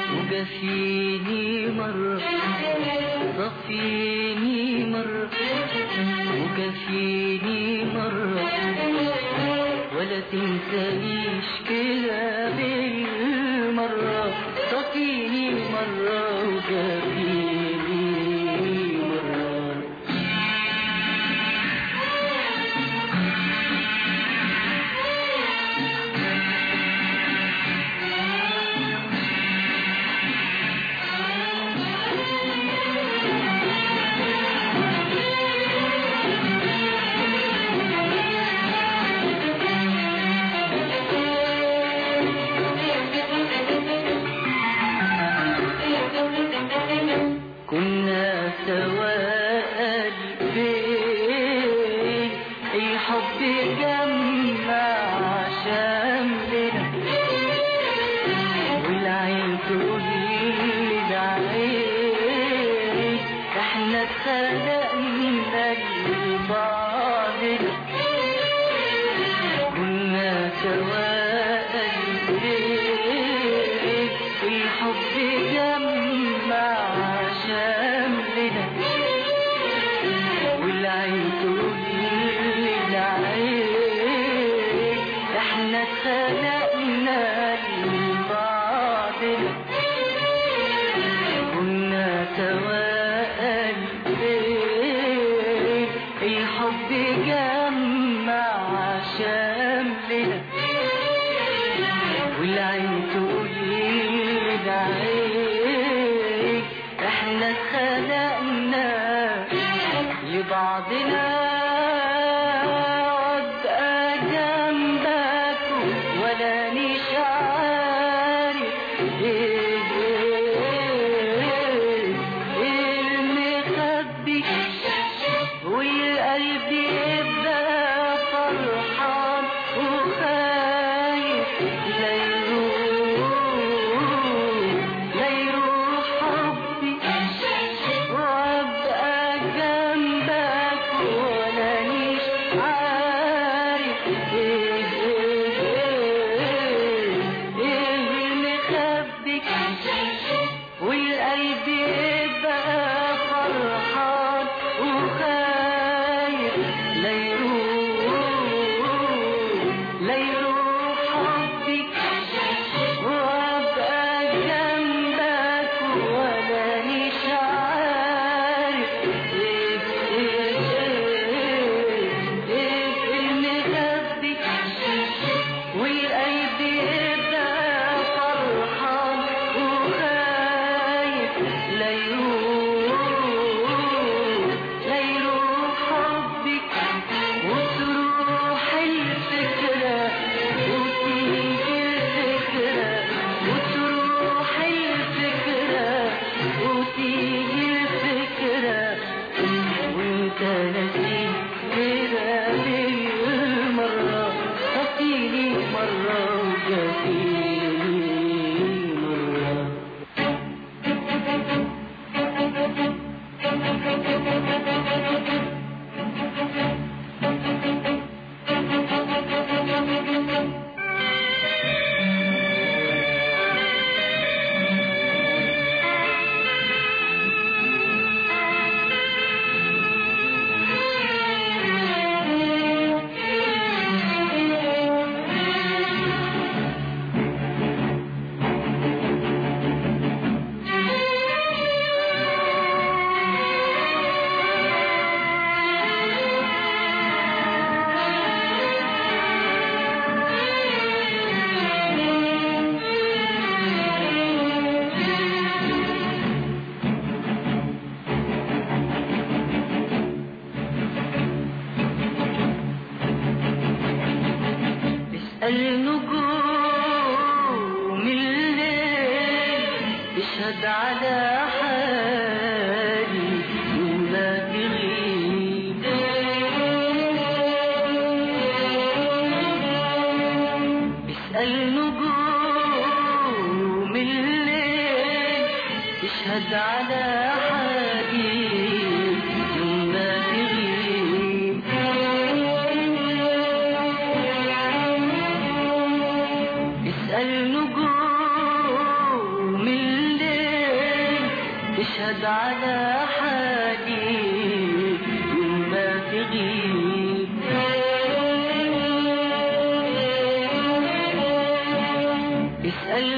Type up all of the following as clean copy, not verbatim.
وجفيني مرة صفيني مرة وجفيني مرة ولا تنسانيش كده بالمرة صفيني مرة وجفيني مرة. كنا سواء فين الحب جمع شملنا والعين تقول للعين احنا اتخلقنا لبعضنا. كنا سواء فين الحب جمع شملنا والعين تقول للعين احنا اتخلقنا لبعضنا. كنا سواء فين الحب جمع شملنا والعين تقول للعين احنا اتخلقنا لبعضنا. وابقى جنبك ولا نيش عارف المخبي والقلب يبقى فرحان وخايف لا يروح حبي. وابقى جنبك ولا نيش عارف المخبي والقلب يبقى فرحان وخايف لا يروح حبي. وابقى جنبك ولا نيش عارف المخبي والقلب يبقى فرحان وخايف لا يروح حبي. وتروح الفكرة وتيجي الفكرة وتروح الفكرة وتيجي الفكرة وانت نسيت كده بالمرة صفيني مرة وجفيني مرة. النجوم الليل تشهد على حالي وما تغيب. اسأل نجوم الليل تشهد على حالي وما تغيب. اسأل نجوم اشهد على حالي يوم ما تغيب. اسأل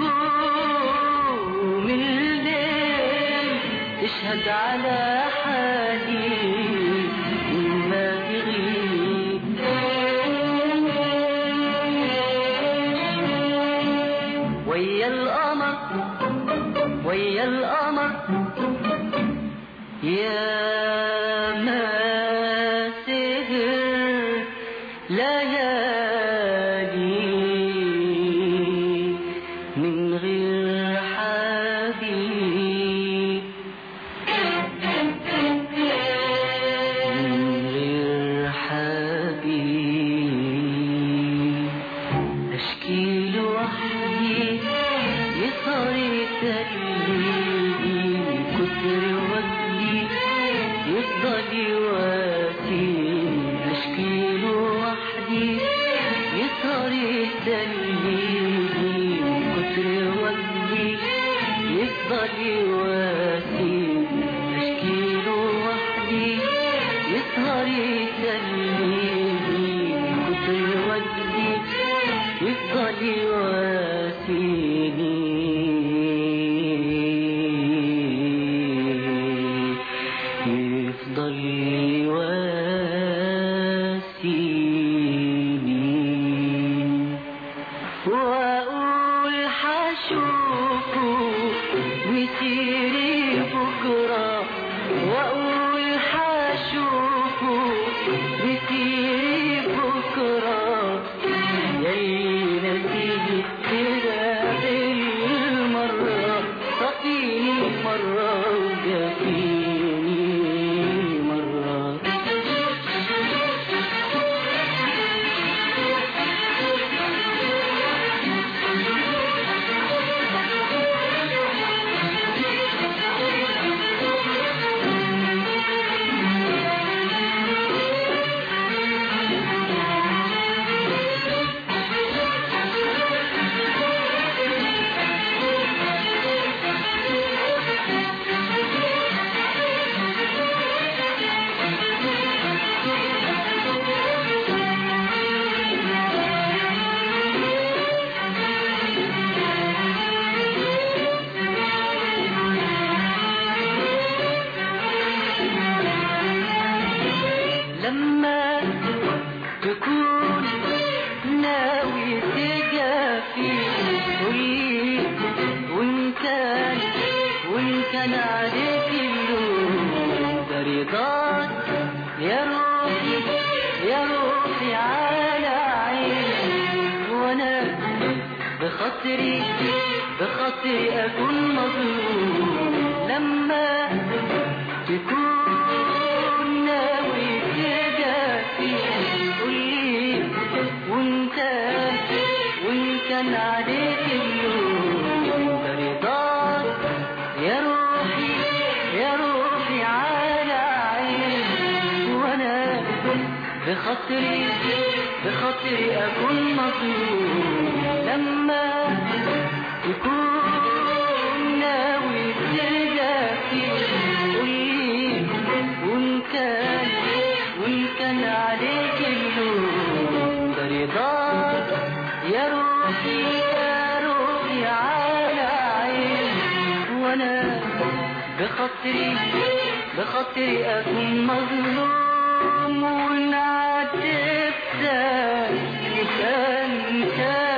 نجوم الليل تشهد على حالي يوم ما تغيب. ويا القمر ويا القمر يا ما سهر ليالي من غير حبيب، من غير حبيب. أشكي لوحدي يصاري تقليدي كتر وجدي يفضل يواسيني. أشكي لوحدي يصاري تقليدي كتر وجدي يفضل يواسيني. أشكي لوحدي يصاري تقليدي كتر وجدي يفضل يواسيني. يفضل يواسيني. وأقول حشوفه مسيري بكرة، وأقول حشوفه مسيري بكرة. ياللي نسيني كده بالمرة صفيني مرة وجافيني مرة. لما تكون ناوي تجافي قولي، وإن كان عليك اللوم ده رضاك يا روحي يا روحي على عيني. وأنا بخاطري أكون مظلوم. لما تكون ناوي تجافي قولي، وإن كان عليك اللوم ده رضاك يا روحي على عيني. وأنا بخاطري أكون مظلوم. لما تكون ناوي تجافي قولي، وإن كان عليك اللوم ده رضاك يا روحي على عيني. وأنا بخاطري أكون مظلوم. وإن عاتبتك يبقى أنت